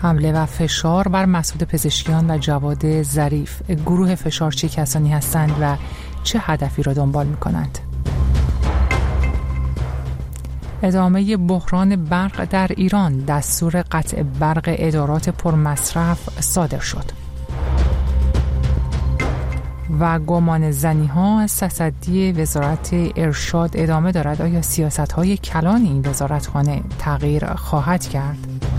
حمله و فشار بر مسعود پزشکیان و جواد ظریف. گروه فشار چه کسانی هستند و چه هدفی را دنبال می‌کنند؟ ادامه بحران برق در ایران، دستور قطع برق ادارات پرمصرف صادر شد. و گمان زنی‌ها از تصدی وزارت ارشاد ادامه دارد. آیا سیاست‌های کلان این وزارتخانه تغییر خواهد کرد؟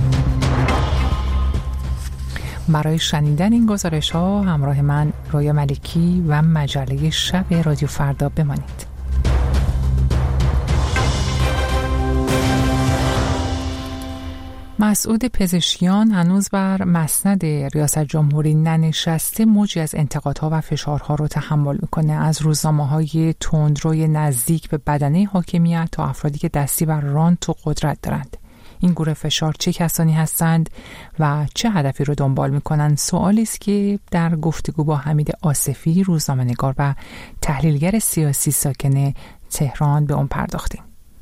برای شنیدن این گزارش‌ها همراه من رویا ملکی و مجله شب رادیو فردا بمانید. مسعود پزشکیان هنوز بر مسند ریاست جمهوری ننشسته، موجی از انتقادها و فشارها رو تحمل میکنه، از روزنامه‌های تندروی نزدیک به بدنه حاکمیت تا افرادی که دستی بر رانت و قدرت دارند. این گروه فشار چه کسانی هستند و چه هدفی رو دنبال میکنند؟ سوالی است که در گفتگو با حمید آصفی، روزنامه‌نگار و تحلیلگر سیاسی ساکن تهران به اون پرداختیم.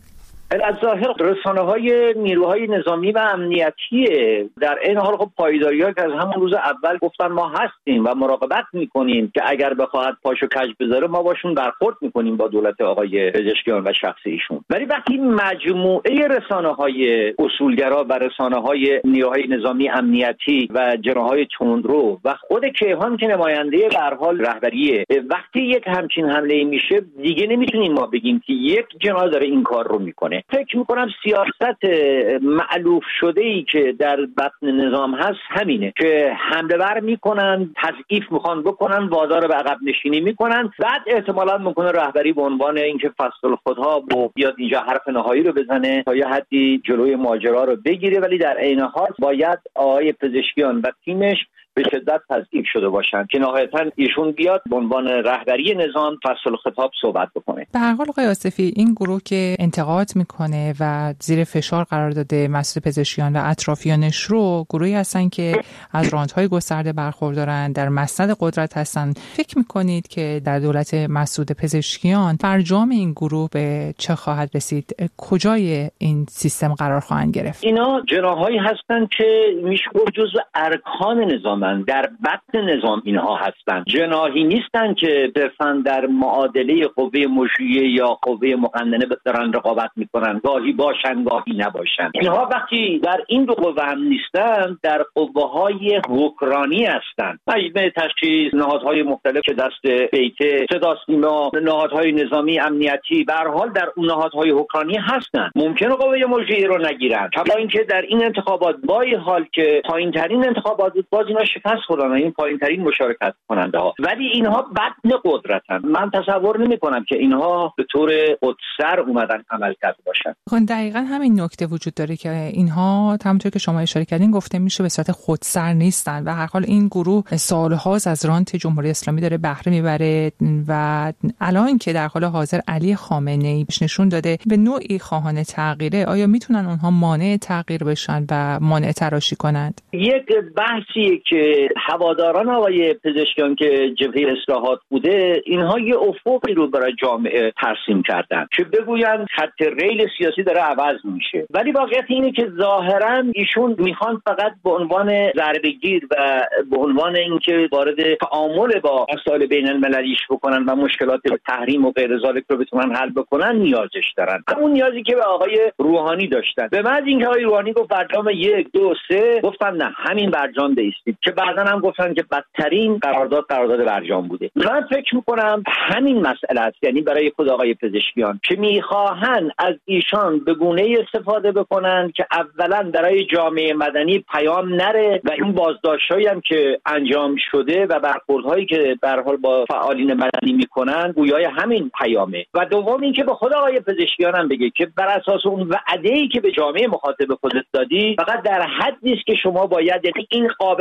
از ظاهر رسانه‌های نیروهای نظامی و امنیتی در این حال خب پایداری‌ها که از همون روز اول گفتن ما هستیم و مراقبت می‌کنیم که اگر بخواهد پاشو کج بذاره ما باشون برخورد می‌کنیم با دولت آقای پزشکیان و شخص ایشون. ولی وقتی مجموعه رسانه‌های اصولگرا و رسانه‌های نیروهای نظامی امنیتی و جناح‌های تندرو و خود کیهان که نماینده به هر حال رهبریه، وقتی یک همچین حمله میشه دیگه نمی‌تونیم ما بگیم که یک جناح داره این کار رو می‌کنه. فکر میکنم سیاست مألوف شده‌ای که در بطن نظام هست همینه که حمله ور میکنن، تضعیف میخوان بکنن، وادار به عقب نشینی میکنن، بعد احتمالاً ممکنه رهبری به عنوان اینکه فصل خودها بیاد اینجا حرف نهایی رو بزنه تا یه حدی جلوی ماجرا رو بگیره، ولی در عین حال باید آقای پزشکیان و تیمش به شدت تضعیف شده باشن که نهایتاً ایشون بیاد به عنوان رهبری نظام فصل خطاب صحبت بکنه. به هر حال آقای آصفی، این گروه که انتقاد میکنه و زیر فشار قرار داده مسعود پزشکیان و اطرافیانش رو، گروهی هستن که از رانت‌های گسترده برخوردارن، در مسند قدرت هستن. فکر میکنید که در دولت مسعود پزشکیان فرجام این گروه به چه خواهد رسید؟ کجای این سیستم قرار خواهند گرفت؟ اینا جناحایی هستن که میشه گفت جزو ارکان نظام، در بطن نظام اینها هستند. جناحی نیستن که صرفاً در معادله قوه مجریه یا قوه مقننه دارن رقابت میکنن، گاهی باشن گاهی نباشن. اینها وقتی در این دو قوه هم نیستن، در قوه‌های حکرانی هستند. مجموعه تشخیص، نهادهای مختلف که دست بیت، صدا سیما، نهادهای نظامی امنیتی، به هر حال در اون نهادهای حکرانی هستند. ممکنه قوه مجریه رو نگیرن، کما اینکه در این انتخابات با این حال که پایین‌ترین انتخابات بود، باز اینا شکست خوردن، این پایین‌ترین مشارکت کننده ها، ولی اینها بطن قدرتن. من تصور نمی‌کنم که اینها به طور خودسر اومدن عمل کرده باشن. خب دقیقاً همین نکته وجود داره که اینها همونطور که شما اشاره کردین گفته میشه به صورت خودسر نیستن و هر حال این گروه سال‌هاست از رانت جمهوری اسلامی داره بهره میبره و الان که در حال حاضر علی خامنه‌ای نشون داده به نوعی خواهان تغییره، آیا میتونن اونها مانع تغییر بشن و مانع تراشی کنند؟ یک بحثی که هواداران آقای پزشکیان که جبهه اصلاحات بوده، اینها یه افقی رو برای جامعه ترسیم کردن که بگویند خط ریل سیاسی داره عوض میشه، ولی واقعیت اینه که ظاهرا ایشون میخوان فقط به عنوان ضربه‌گیر و به عنوان اینکه وارد تعامل با مسائل بین المللیش بکنن و مشکلات تحریم و غیر ذالک رو بتونن حل بکنن نیازش دارن. همون نیازی که به آقای روحانی داشتن. به بعد اینکه آقای روحانی گفت برجام 1 2 3 گفتن نه همین برجام بایستید، که بعدن هم گفتن که بدترین قرارداد برجام بوده. من فکر میکنم همین مسئله است، یعنی برای خود آقای پزشکیان که میخواهن از ایشان به گونه‌ای استفاده بکنن که اولا برای جامعه مدنی پیام نره و این بازداشت‌هایی هم که انجام شده و برخوردهایی که به هر حال با فعالین مدنی میکنن گویای همین پیامه، و دوم اینکه به خود آقای پزشکیان هم بگه که بر اساس اون وعده‌ای که به جامعه مخاطب خودت دادی فقط در حدی است که شما باید، یعنی این قابل قبول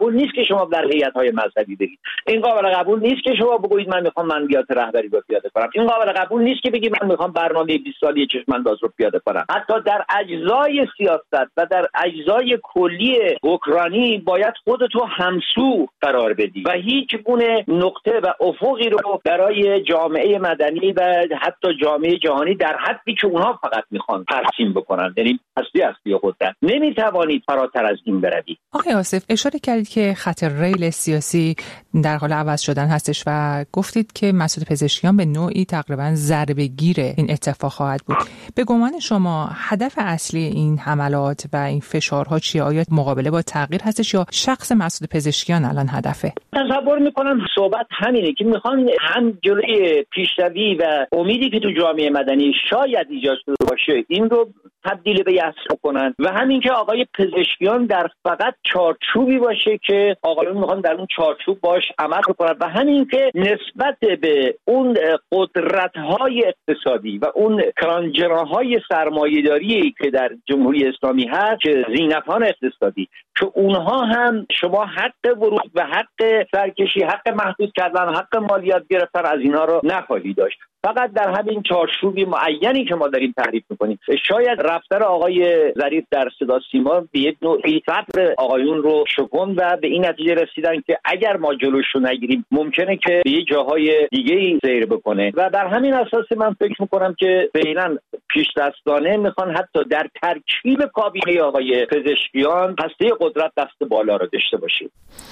قبول نیست که شما در هیئت‌های مذهبی بگید. این قابل قبول نیست که شما بگویید من میخوام منویات رهبری رو پیاده کنم. این قابل قبول نیست که بگید من میخوام برنامه 20 ساله چشم‌انداز رو پیاده کنم. حتی در اجزای سیاست و در اجزای کلی حکمرانی باید خودتو همسو قرار بدی و هیچ گونه نقطه و افقی رو برای جامعه مدنی و حتی جامعه جهانی در حدی که اونها فقط میخوان ترسیم بکنن، یعنی اصلی قدرت، نمیتوانید فراتر از این بروید. آقای آصف، اشاره کردید که خط ریل سیاسی در حال عوض شدن هستش و گفتید که مسعود پزشکیان به نوعی تقریبا ضربه‌گیر این اتفاق خواهد بود. به گمان شما هدف اصلی این حملات و این فشارها چیه؟ آیا مقابله با تغییر هستش یا شخص مسعود پزشکیان الان هدفه؟ تصور میکنم صحبت همینه که میخوان هم جلوی پیشروی و امیدی که تو جامعه مدنی شاید ایجاد شده باشه این رو تبدیل به یأس کنن و همین که آقای پزشکیان در فقط چارچوبی باشه که آقایون میخوان در اون چارچوب باش عمل کنن و همین که نسبت به اون قدرت‌های اقتصادی و اون کرانجراهای سرمایه‌داری که در جمهوری اسلامی هست، که زینفان اقتصادی، که اونها هم شما حق ورود و حق سرکشی، حق محدود کردن، حق مالیات گرفتن از اینا رو نخواهی داشت. فقط در همین چارچوبی معینی که ما داریم تعریف می‌کنیم. شاید رفتار آقای ظریف در صدا سیما به یک نوعی صبر آقایون رو شکن و به این نتیجه رسیدن که اگر ما جلوش رو نگیریم ممکنه که به یه جاهای دیگه‌ای سیر بکنه و در همین اساس من فکر می‌کنم که فعلا پیش دستانه میخوان حتی در ترکیب کابینه آقای پزشکیان هسته قدرت دست بالا رو داشته باشه.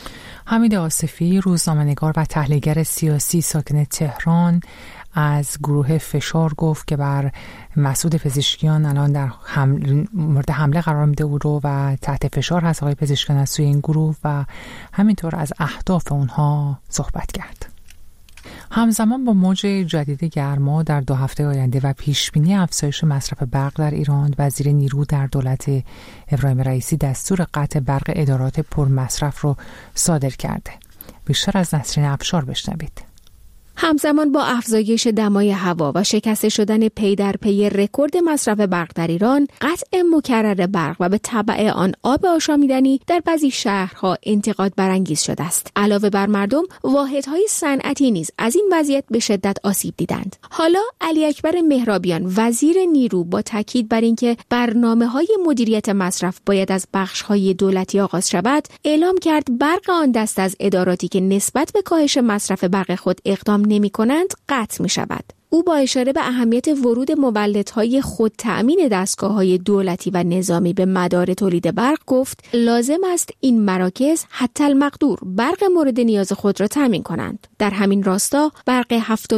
حمید آصفی، روزنامه‌نگار و تحلیلگر سیاسی ساکن تهران، از گروه فشار گفت که بر مسعود پزشکیان الان در مورد حمله قرار میده رو و تحت فشار هست آقای پزشکیان از سوی این گروه و همینطور از اهداف اونها صحبت کرد. همزمان با موج جدید گرما در 2 هفته آینده و پیشبینی افزایش مصرف برق در ایران، وزیر نیرو در دولت ابراهیم رئیسی دستور قطع برق ادارات پرمصرف رو صادر کرده. بیشتر از نسرین افشار بشنوید. همزمان با افزایش دمای هوا و شکسته شدن پی در پی رکورد مصرف برق در ایران، قطع مکرر برق و به تبع آن آب آشامیدنی در بعضی شهرها انتقاد برانگیز شده است. علاوه بر مردم، واحدهای صنعتی نیز از این وضعیت به شدت آسیب دیدند. حالا علی اکبر مهرابیان، وزیر نیرو، با تاکید بر اینکه برنامه‌های مدیریت مصرف باید از بخش‌های دولتی آغاز شود، اعلام کرد برق آن دست از اداراتی که نسبت به کاهش مصرف برق خود اقدام نمی کنند قطع می شود. او با اشاره به اهمیت ورود مولدهای خود تأمین دستگاه‌های دولتی و نظامی به مدار تولید برق گفت لازم است این مراکز حتی المقدور برق مورد نیاز خود را تأمین کنند. در همین راستا برق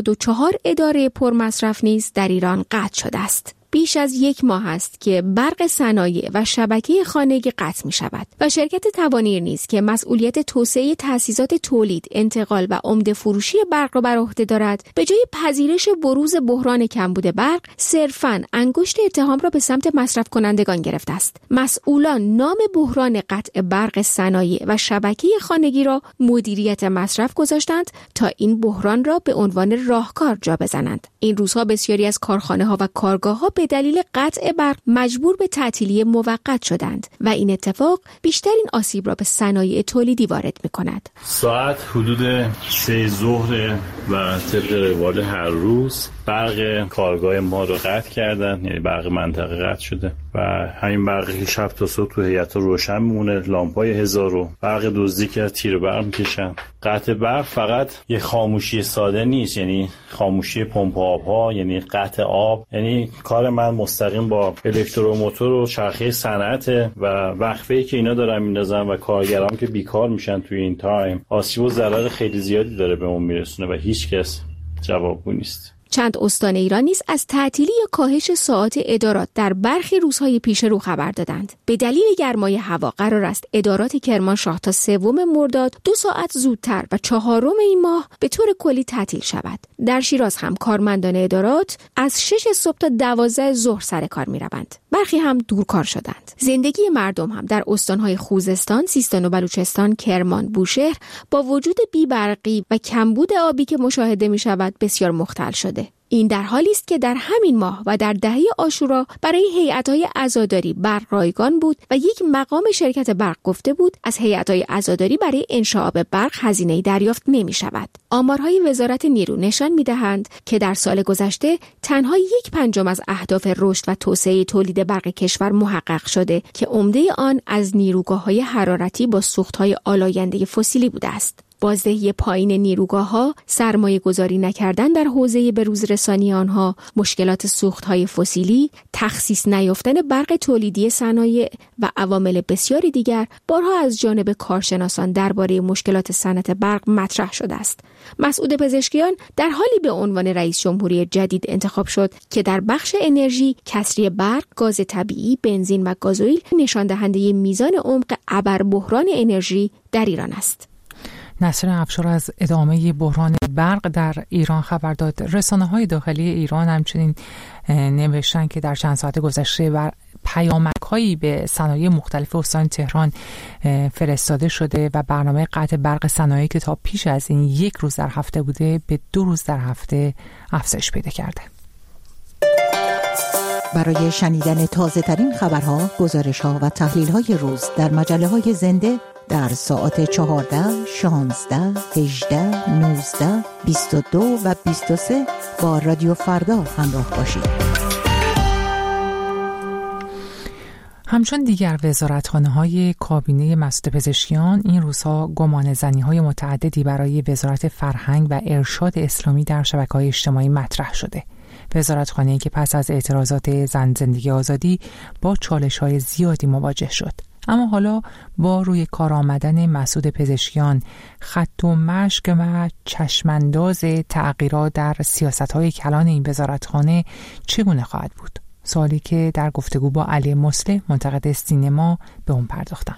74 اداره پرمصرف نیز در ایران قطع شده است. بیش از 1 ماه است که برق صنایع و شبکه خانگی قطع می شود و شرکت توانیر نیز که مسئولیت توسعه تأسیسات تولید، انتقال و عمده فروشی برق را بر عهده دارد، به جای پذیرش بروز بحران کمبود برق، صرفاً انگشت اتهام را به سمت مصرف کنندگان گرفته است. مسئولان نام بحران قطع برق صنایع و شبکه خانگی را مدیریت مصرف گذاشتند تا این بحران را به عنوان راهکار جا بزنند. این روزها بسیاری از کارخانه‌ها و کارگاه‌ها به دلیل قطع برق مجبور به تعطیلی موقت شدند و این اتفاق بیشترین آسیب را به صنایع تولیدی وارد می‌کند. ساعت حدود 3 ظهر و طبق روال هر روز برق کارگاه ما رو قطع کردن، یعنی برق منطقه قطع شده و همین برقی شب تا صبح تو هیئت روشن میمونه، لامپای 1000 برق دزدی که از تیر برق میکشن. قطع برق فقط یه خاموشی ساده نیست، یعنی خاموشی پمپ آب‌ها، یعنی قطع آب، یعنی کار من مستقیم با الکتروموتور و چرخه صنعت و وقفه‌ای که اینا دارن میندازن و کارگرام که بیکار میشن توی این تایم، آسیب و ضرر خیلی زیادی داره به اون میرسونه و هیچ کس جوابگو نیست. چند استان ایران نیز از تعطیلی یا کاهش ساعات ادارات در برخی روزهای پیش رو خبر دادند. به دلیل گرمای هوا قرار است ادارات کرمانشاه تا 3 مرداد 2 ساعت زودتر و 4 این ماه به طور کلی تعطیل شود. در شیراز هم کارمندان ادارات از 6 صبح تا 12 ظهر سر کار می‌روند. برخی هم دورکار شدند. زندگی مردم هم در استان‌های خوزستان، سیستان و بلوچستان، کرمان، بوشهر با وجود بی‌برقی و کمبود آبی که مشاهده می‌شود بسیار مختل شده. این در حالی است که در همین ماه و در دهه عاشورا برای هیئت‌های عزاداری برق رایگان بود و یک مقام شرکت برق گفته بود از هیئت‌های عزاداری برای انشاء آب برق هزینه‌ای دریافت نمی‌شود. آمارهای وزارت نیرو نشان می‌دهند که در سال گذشته تنها 1/5 از اهداف رشد و توسعه تولید برق کشور محقق شده که عمده آن از نیروگاه‌های حرارتی با سوخت‌های آلاینده فسیلی بوده است. بازدهی پایین نیروگاه‌ها، سرمایه‌گذاری نکردن در حوزه بروزرسانی آنها، مشکلات سوخت‌های فسیلی، تخصیص نیافتن برق تولیدی صنایع و عوامل بسیاری دیگر بارها از جانب کارشناسان درباره مشکلات صنعت برق مطرح شده است. مسعود پزشکیان در حالی به عنوان رئیس جمهوری جدید انتخاب شد که در بخش انرژی، کسری برق، گاز طبیعی، بنزین و گازوئیل نشان دهنده میزان عمق ابربحران انرژی در ایران است. نصر افشار از ادامه بحران برق در ایران خبر داد. رسانه‌های داخلی ایران همچنین نوشتن که در چند ساعت گذشته پیامک‌هایی به صنایع مختلف استان تهران فرستاده شده و برنامه قطع برق صنایعی که تا پیش از این 1 روز در هفته بوده به 2 روز در هفته افزایش پیدا کرده. برای شنیدن تازه‌ترین خبرها، گزارش‌ها و تحلیل‌های روز در مجله‌های زنده در ساعت 14, 16, 18, 19, 22 و 23 با رادیو فردا همراه باشید. همچون دیگر وزارتخانه‌های کابینه مسعود پزشکیان این روزها گمانه‌زنی‌های متعددی برای وزارت فرهنگ و ارشاد اسلامی در شبکه‌های اجتماعی مطرح شده. وزارتخانه‌ای که پس از اعتراضات زن زندگی آزادی با چالش‌های زیادی مواجه شد. اما حالا با روی کار آمدن مسعود پزشکیان، خط و مشق و چشمانداز تغییرات در سیاست‌های کلان این وزارتخانه چگونه خواهد بود؟ سوالی که در گفتگو با علی مصلح منتقد سینما به اون پرداختم.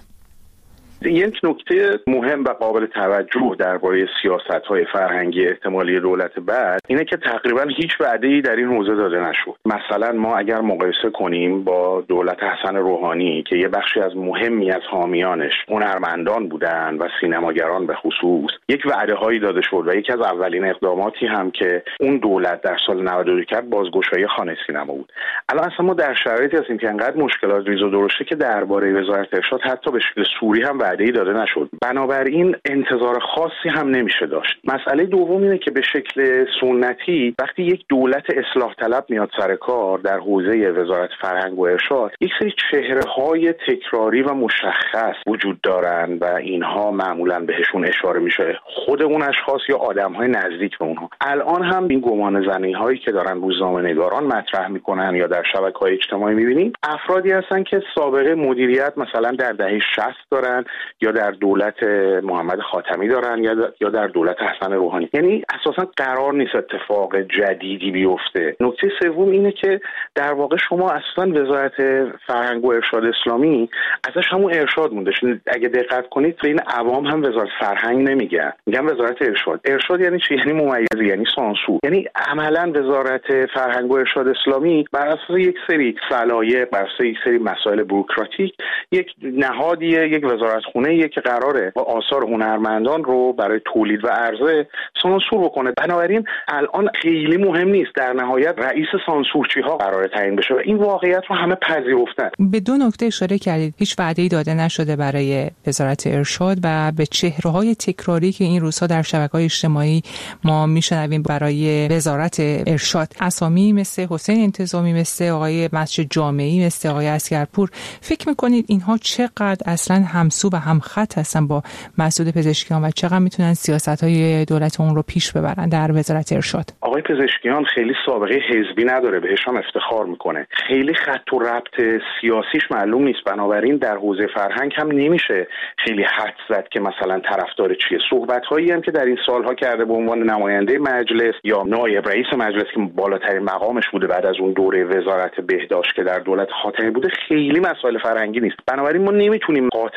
یک نکته مهم و قابل توجه درباره سیاست‌های فرهنگی احتمالی دولت بعد اینه که تقریبا هیچ وعده‌ای در این حوزه داده نشد. مثلا ما اگر مقایسه کنیم با دولت حسن روحانی که یه بخشی از مهمی از حامیانش هنرمندان بودن و سینماگران به خصوص، یک وعده‌هایی داده شد و یکی از اولین اقداماتی هم که اون دولت در سال 92 کرد بازگشایی خانه سینما بود. الان اصلا ما در شرایطی هستیم که انقدر مشکلات ریز و درشته که درباره وزارت ارشاد حتی به شکل سوری هم وعده‌ای داده نشد. بنابراین انتظار خاصی هم نمیشه داشت. مسئله دوم اینه که به شکل سنتی وقتی یک دولت اصلاح طلب میاد سر کار در حوزه وزارت فرهنگ و ارشاد، یک سری چهره‌های تکراری و مشخص وجود دارن و اینها معمولاً بهشون اشاره میشه، خود اون اشخاص یا آدم‌های نزدیک به اونها. الان هم این گمانه‌زنی‌هایی که دارن روزنامه‌نگاران مطرح میکنن یا در شبکه‌های اجتماعی میبینیم، افرادی هستن که سابقه مدیریت مثلا در دهه 60 دارن یا در دولت محمد خاتمی دارن یا در دولت حسن روحانی. یعنی اساسا قرار نیست اتفاق جدیدی بیفته. نکته سوم اینه که در واقع شما اساسا وزارت فرهنگ و ارشاد اسلامی ازش همون ارشاد مونده. اگه دقت کنید این عوام هم وزارت فرهنگ نمیگن، میگن وزارت ارشاد. ارشاد یعنی چی؟ یعنی ممیزی، یعنی سانسور. یعنی عملا وزارت فرهنگ و ارشاد اسلامی بر اساس یک سری صلاحیت، بر اساس یک سری مسائل بوروکراتیک، یک نهادیه، یک وزارتخونه که قراره با آثار هنرمندان رو برای تولید و عرضه سانسور بکنه. بنابراین الان خیلی مهم نیست در نهایت رئیس سانسورچی ها قراره تعیین بشه و این واقعیت رو همه پذیرفتن. به دو نکته اشاره کردید. هیچ وعده‌ای داده نشده برای وزارت ارشاد و به چهره‌های تکراری که این روزها در شبکه‌های اجتماعی ما میشنویم برای وزارت ارشاد، اسامی مثل حسین انتظامی، مثل آقای مسجد جامعی، مثل آقای اسگرپور. فکر می‌کنید اینها چقدر اصلاً همسو و همخط هستن با مسعود پزشکیان و چقدر میتونن سیاست‌های دولت اون رو پیش ببرن در وزارت ارشاد؟ آقای پزشکیان خیلی سابقه حزبی نداره، بهش هم افتخار میکنه. خیلی خط و ربط سیاسیش معلوم نیست. بنابراین در حوزه فرهنگ هم نمیشه خیلی حد زد که مثلا طرفدار چیه. صحبت‌هایی هم که در این سالها کرده به عنوان نماینده مجلس یا نایب رئیس مجلس که بالاترین مقامش بوده بعد از اون دوره وزارت بهداشت که در دولت خاتمی بوده، خیلی مسائل فرهنگی نیست. بنابراین ما نمیتونیم قاطعانه بگیم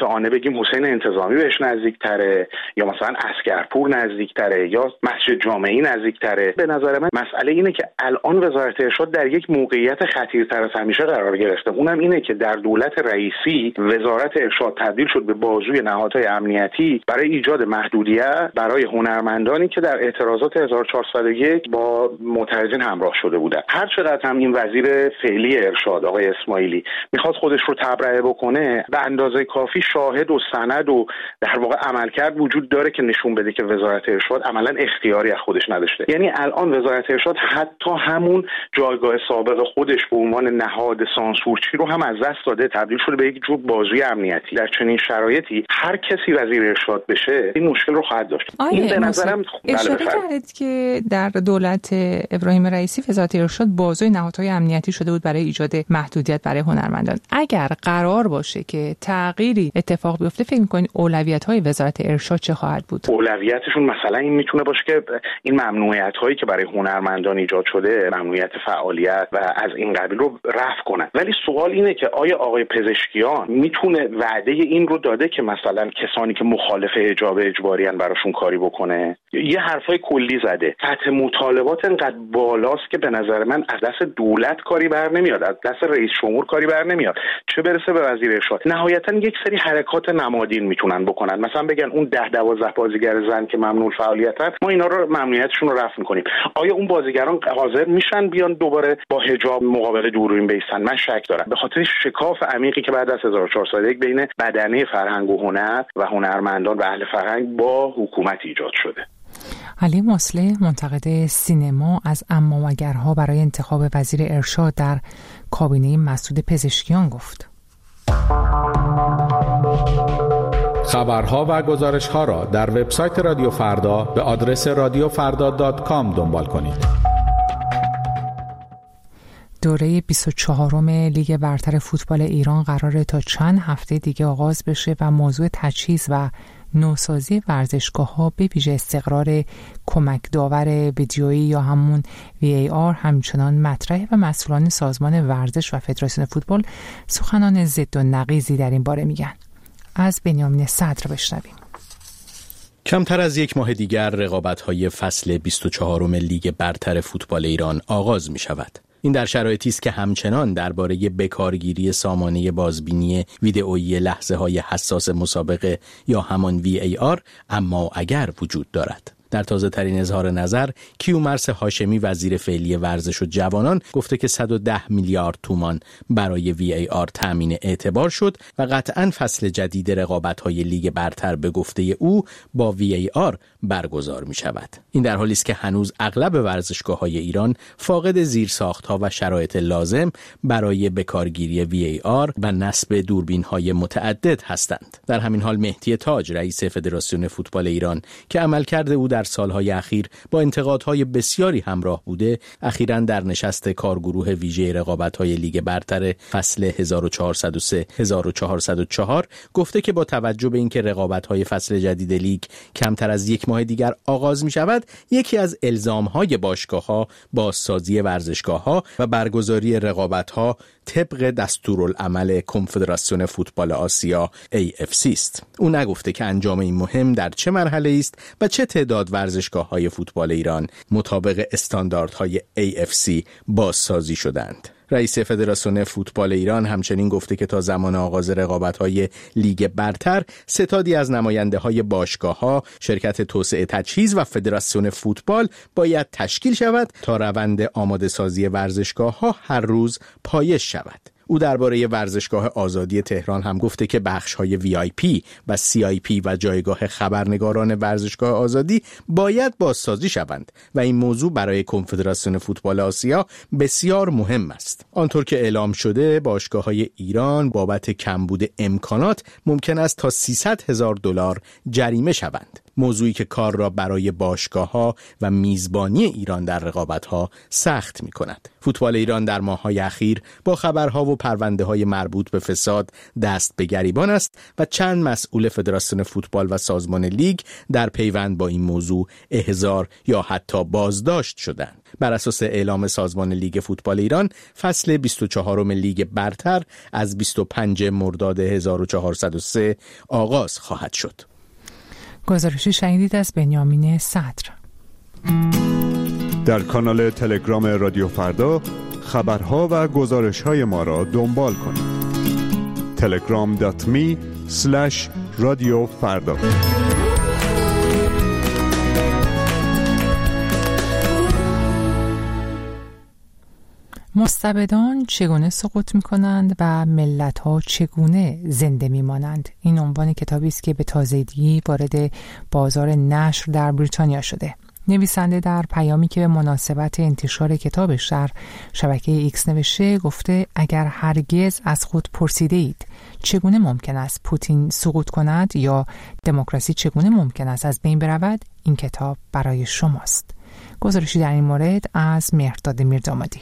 بگیم حسین انتظامی بهش نزدیک‌تره یا مثلا عسکرپور نزدیک‌تره یا مسجد جامعی نزدیک‌تره. به نظر من مسئله اینه که الان وزارت ارشاد در یک موقعیت خطیرتر از همیشه قرار گرفته. اونم اینه که در دولت رئیسی وزارت ارشاد تبدیل شد به بازوی نهادهای امنیتی برای ایجاد محدودیت برای هنرمندانی که در اعتراضات 1401 با معترضین همراه شده بودند. هر چقدر هم این وزیر فعلی ارشاد آقای اسماعیلی میخواد خودش رو تبرئه بکنه، به اندازه کافی شاهد و سند و در واقع عملکرد وجود داره که نشون بده که وزارت ارشاد عملاً اختیاری از خودش نداشته. یعنی الان وزارت ارشاد حتی همون جایگاه سابق خودش به عنوان نهاد سانسورچی رو هم از دست داده، تبدیل شده به یک جور بازوی امنیتی. در چنین شرایطی هر کسی وزیر ارشاد بشه این مشکل رو خواهد داشت. این به نظرم اشاره کردید که در دولت ابراهیم رئیسی وزارت ارشاد بازوی نهادهای امنیتی شده بود برای ایجاد محدودیت برای هنرمندان. اگر قرار باشه که تغییری اتفاق بیفته، فکر می‌کنید اولویت‌های وزارت ارشاد چه خواهد بود؟ اولویتشون مثلا این میتونه باشه که این ممنوعیت‌هایی که برای هنرمندان ایجاد شده، ممنوعیت فعالیت و از این قبیل رو رفع کنن. ولی سوال اینه که آیا آقای پزشکیان میتونه وعده این رو داده که مثلا کسانی که مخالف حجاب اجباری ان براشون کاری بکنه؟ یه حرفای کلی زده. سطح مطالبات انقدر بالاست که به نظر من از دست دولت کاری بر نمیاد، از دست رئیس جمهور کاری بر نمیاد، چه برسه به وزیر ارشاد. نهایتا یک سری حرکات نمادین میتونن بکنن، مثلا بگن اون 10-12 بازیگر زن که ممنوع فعالیتن ما اینا رو ممنوعیتشون رو رفع میکنیم. آیا اون بازیگران حاضر میشن بیان دوباره با حجاب مقابل دوربین بیستن؟ من شک دارم، به خاطر شکاف عمیقی که بعد از 1401 بین بدنه فرهنگ و هنر و هنرمندان و اهل فرهنگ با حکومت ایجاد شده. علی مصلح، منتقد سینما، از اما و اگرها برای انتخاب وزیر ارشاد در کابینه مسعود پزشکیان گفت. خبرها و گزارش‌ها را در وبسایت رادیو فردا به آدرس radiofarda.com دنبال کنید. دوره 24م لیگ برتر فوتبال ایران قراره تا چند هفته دیگه آغاز بشه و موضوع تجهیز و نوسازی ورزشگاه‌ها به ویژه استقرار کمک داور ویدیویی یا همون VAR همچنان مطرحه و مسئولان سازمان ورزش و فدراسیون فوتبال سخنان ضد و نقیضی در این باره میگن. از بنیامین صدر بشنویم. کمتر از یک ماه دیگر رقابت‌های فصل 24م لیگ برتر فوتبال ایران آغاز می‌شود. این در شرایطی است که همچنان درباره بکارگیری سامانه بازبینی ویدئویی لحظه‌های حساس مسابقه یا همان VAR اما اگر وجود دارد. در تازه ترین اظهار نظر، کیومرث هاشمی وزیر فعلی ورزش و جوانان گفته که 110 میلیارد تومان برای VAR تامین اعتبار شد و قطعاً فصل جدید رقابت‌های لیگ برتر به گفته او با VAR برگزار می شود. این در حالی است که هنوز اغلب ورزشگاه‌های ایران فاقد زیرساخت‌ها و شرایط لازم برای بکارگیری VAR و نصب دوربین‌های متعدد هستند. در همین حال مهدی تاج رئیس فدراسیون فوتبال ایران که عملکرد او در سالهای اخیر با انتقادهای بسیاری همراه بوده، اخیراً در نشست کارگروه ویژه رقابت‌های لیگ برتر فصل 1403-1404 گفته که با توجه به اینکه رقابت‌های فصل جدید لیگ کمتر از یک ماه دیگر آغاز می‌شود، یکی از الزام‌های باشگاه‌ها بازسازی ورزشگاه‌ها و برگزاری رقابت‌ها طبق دستورالعمل کنفدراسیون فوتبال آسیا AFC است. او نگفته که انجام این مهم در چه مرحله است و چه تعداد ورزشگاه‌های فوتبال ایران مطابق استانداردهای AFC بازسازی شدند. رئیس فدراسیون فوتبال ایران همچنین گفته که تا زمان آغاز رقابت‌های لیگ برتر ستادی از نماینده‌های باشگاه‌ها، شرکت توسعه تجهیز و فدراسیون فوتبال باید تشکیل شود تا روند آماده‌سازی ورزشگاه‌ها هر روز پایش شود. او درباره ورزشگاه آزادی تهران هم گفته که بخش‌های VIP و CIP و جایگاه خبرنگاران ورزشگاه آزادی باید بازسازی شوند و این موضوع برای کنفدراسیون فوتبال آسیا بسیار مهم است. آنطور که اعلام شده، باشگاه‌های ایران بابت کمبود امکانات ممکن است تا $300,000 جریمه شوند. موضوعی که کار را برای باشگاه‌ها و میزبانی ایران در رقابت‌ها سخت می‌کند. فوتبال ایران در ماه‌های اخیر با خبرها و پرونده‌های مربوط به فساد دست به گریبان است و چند مسئول فدراسیون فوتبال و سازمان لیگ در پیوند با این موضوع احضار یا حتی بازداشت شدند. بر اساس اعلام سازمان لیگ فوتبال ایران، فصل 24م لیگ برتر از 25 مرداد 1403 آغاز خواهد شد. گزارشی شنیدید از بنیامین صدر. در کانال تلگرام رادیو فردا خبرها و گزارش‌های ما را دنبال کنید. telegram.me/رادیو فردا. مستبدان چگونه سقوط می‌کنند و ملت‌ها چگونه زنده می‌مانند؟ این عنوان کتابی است که به تازگی وارد بازار نشر در بریتانیا شده. نویسنده در پیامی که به مناسبت انتشار کتابش در شبکه ایکس نوشته گفته اگر هرگز از خود پرسیده اید چگونه ممکن است پوتین سقوط کند یا دموکراسی چگونه ممکن است از بین برود، این کتاب برای شماست. گزارشی در این مورد از مهرداد میردامادی.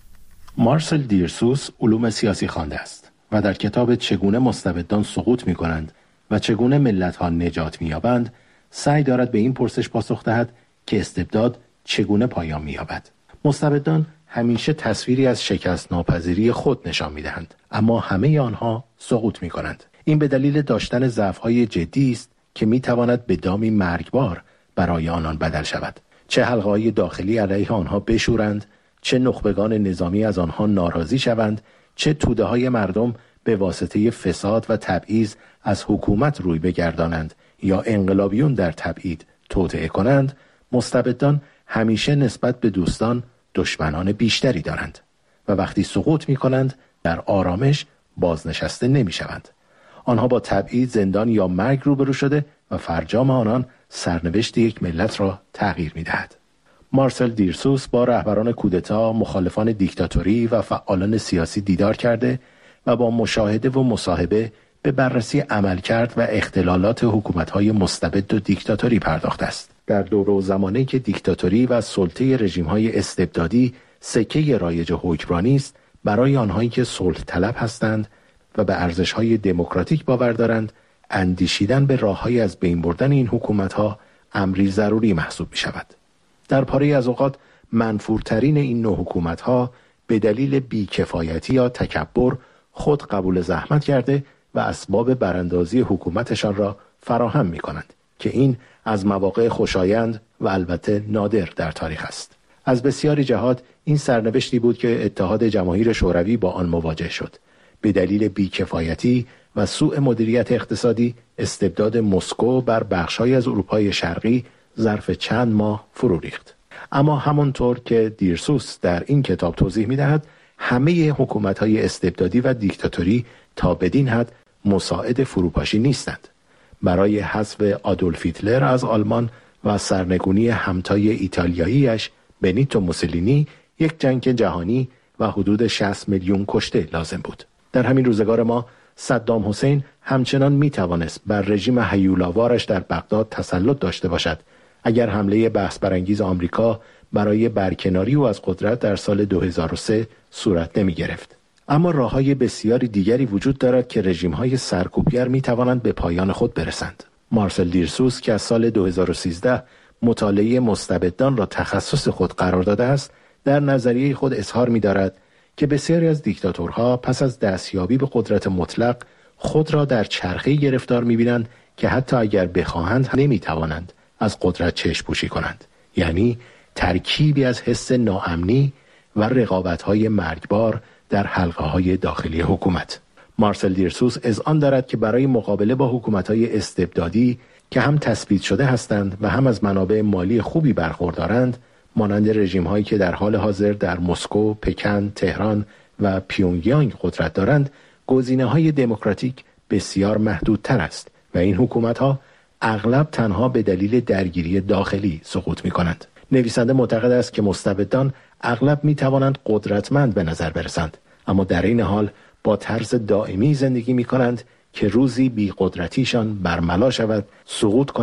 مارسل دیرسوس علوم سیاسی خوانده است و در کتاب چگونه مستبدان سقوط می‌کنند و چگونه ملت‌ها نجات می‌یابند سعی دارد به این پرسش پاسخ دهد که استبداد چگونه پایان می‌یابد. مستبدان همیشه تصویری از شکست ناپذیری خود نشان می‌دهند، اما همه آنها سقوط می‌کنند. این به دلیل داشتن ضعف‌های جدی است که می‌تواند به دامی مرگبار برای آنان بدل شود. چه حلقه‌های داخلی علیه آنها بشورند، چه نخبگان نظامی از آنها ناراضی شوند، چه توده‌های مردم به واسطه فساد و تبعیض از حکومت روی بگردانند یا انقلابیون در تبعید توطئه کنند، مستبدان همیشه نسبت به دوستان دشمنان بیشتری دارند و وقتی سقوط می‌کنند در آرامش بازنشسته نمی‌شوند. آنها با تبعید، زندان یا مرگ روبرو شده و فرجام آنان سرنوشت یک ملت را تغییر می‌دهد. مارسل دیرسوس با رهبران کودتا، مخالفان دیکتاتوری و فعالان سیاسی دیدار کرده و با مشاهده و مصاحبه به بررسی عملکرد و اختلالات حکومت‌های مستبد و دیکتاتوری پرداخته است. در دور و زمانی که دیکتاتوری و سلطه رژیم‌های استبدادی سکه رایج حکمرانی است، برای آنهایی که صلح طلب هستند و به ارزش‌های دموکراتیک باور دارند، اندیشیدن به راه‌های از بین بردن این حکومت‌ها امری ضروری محسوب می‌شود. در پاره از اوقات منفورترین این نوع حکومت‌ها به دلیل بیکفایتی یا تکبر خود قبول زحمت کرده و اسباب براندازی حکومتشان را فراهم می‌کنند که این از مواقع خوشایند و البته نادر در تاریخ است. از بسیاری جهات این سرنوشتی بود که اتحاد جماهیر شوروی با آن مواجه شد. به دلیل بیکفایتی و سوء مدیریت اقتصادی استبداد مسکو بر بخش‌های از اروپای شرقی ظرف چند ماه فرو ریخت. اما همانطور که دیرسوس در این کتاب توضیح می‌دهد، همه حکومت‌های استبدادی و دیکتاتوری تا بدین حد مساعد فروپاشی نیستند. برای حذف آدولف هیتلر از آلمان و سرنگونی همتای ایتالیاییش بنیتو موسولینی یک جنگ جهانی و حدود 60 میلیون کشته لازم بود. در همین روزگار ما صدام حسین همچنان میتوانست بر رژیم هیولاوارش در بغداد تسلط داشته باشد اگر حمله بحث برانگیز آمریکا برای برکناری او از قدرت در سال 2003 صورت نمی گرفت. اما راه‌های بسیاری دیگری وجود دارد که رژیم‌های سرکوبگر می‌توانند به پایان خود برسند. مارسل دیرسوس که از سال 2013 مطالعه مستبدان را تخصص خود قرار داده است، در نظریه خود اظهار می‌دارد که بسیاری از دیکتاتورها پس از دستیابی به قدرت مطلق خود را در چرخه‌ای گرفتار می‌بینند که حتی اگر بخواهند نمی‌توانند از قدرت چشم پوشی کنند. یعنی ترکیبی از حس ناامنی و رقابت‌های مرگبار در حلقه‌های داخلی حکومت. مارسل دیرسوس اذعان دارد که برای مقابله با حکومت‌های استبدادی که هم تثبیت شده هستند و هم از منابع مالی خوبی برخوردارند، مانند رژیم‌هایی که در حال حاضر در مسکو، پکن، تهران و پیونگیانگ قدرت دارند، گزینه‌های دموکراتیک بسیار محدودتر است و این حکومت‌ها اغلب تنها به دلیل درگیری داخلی سقوط می‌کنند. نویسنده معتقد است که مستبدان اغلب می‌توانند قدرتمند به نظر برسند، اما در این حال با طرز دائمی زندگی می‌کنند که روزی بی قدرتیشان برملا شود، سقوط کنند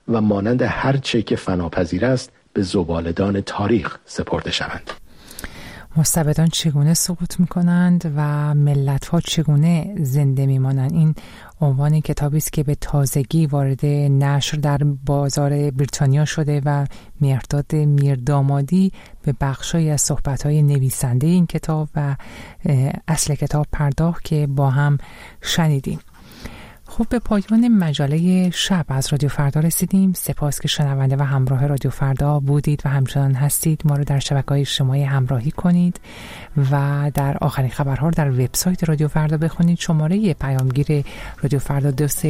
و مانند هر چه که فناپذیر است به زباله‌دان تاریخ سپرده شوند. مستبدان چگونه سقوط میکنند و ملت‌ها چگونه زنده میمانند؟ این عنوان کتابی است که به تازگی وارد نشر در بازار بریتانیا شده و مهرداد میردامادی به بخشی از صحبت‌های نویسنده این کتاب و اصل کتاب پرداخت که با هم شنیدیم. خب به پایان مجله شب از رادیو فردا رسیدیم. سپاس که شنونده و همراه رادیو فردا بودید و همچنان هستید. ما رو در شبکه‌های اجتماعی همراهی کنید و در آخرین خبرها در وبسایت رادیو فردا بخونید. شماره پیامگیر رادیو فردا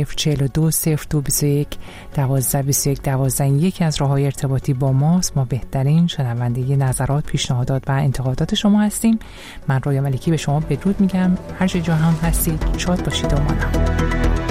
20420221122112 یکی از راه‌های ارتباطی با ماست. ما بهترین شنونده نظرات، پیشنهادات و انتقادات شما هستیم. من رویا ملکی به شما بدرود میگم. هر جا هم هستید شاد باشید و مانا.